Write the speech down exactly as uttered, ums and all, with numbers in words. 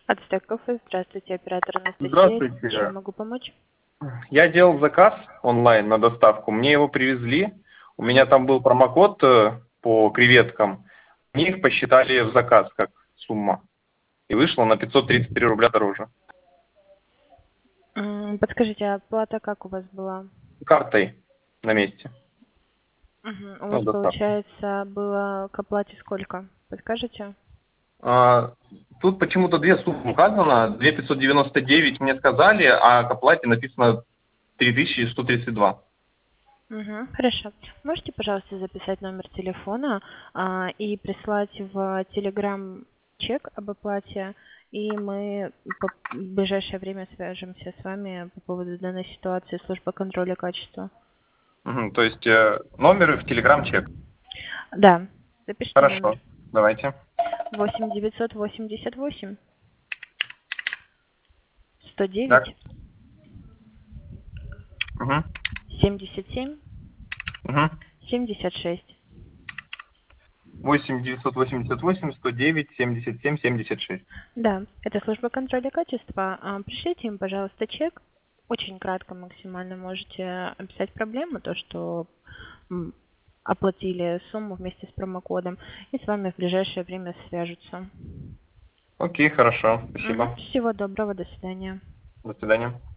Ацтеков, здравствуйте, оператор Анастасия. Здравствуйте. Чем могу помочь? Я делал заказ онлайн на доставку, мне его привезли. У меня Мгм. там был промокод э, по креветкам. Мне их посчитали в заказ как сумма. И вышло на пятьсот тридцать три рубля дороже. М, Подскажите, а оплата как у вас была? Картой на месте. Мгм. У Ну, вас, доставка. получается, было к оплате сколько? Подскажете? А, тут почему-то две суммы указано. две тысячи пятьсот девяносто девять мне сказали, а к оплате написано три тысячи сто тридцать два. Угу, хорошо. Можете, пожалуйста, записать номер телефона а, и прислать в Telegram чек об оплате, и мы по- в ближайшее время свяжемся с вами по поводу данной ситуации, служба контроля качества. Мгм, то есть э, номер в телеграм-чек. Да, запишите номер. Хорошо. Давайте. восемь девятьсот восемьдесят восемь сто Так. девять Угу. семьдесят семь Угу. семьдесят шесть. восемь девятьсот восемьдесят восемь сто девять семьдесят семь семьдесят шесть. Да, это служба контроля качества. А, Пришлите им, пожалуйста, чек. Очень кратко максимально можете описать проблему, то, что м, оплатили сумму вместе с промокодом, и с вами в ближайшее время свяжутся. Окей, хорошо. Мгм. Спасибо. Всего доброго, до свидания. До свидания.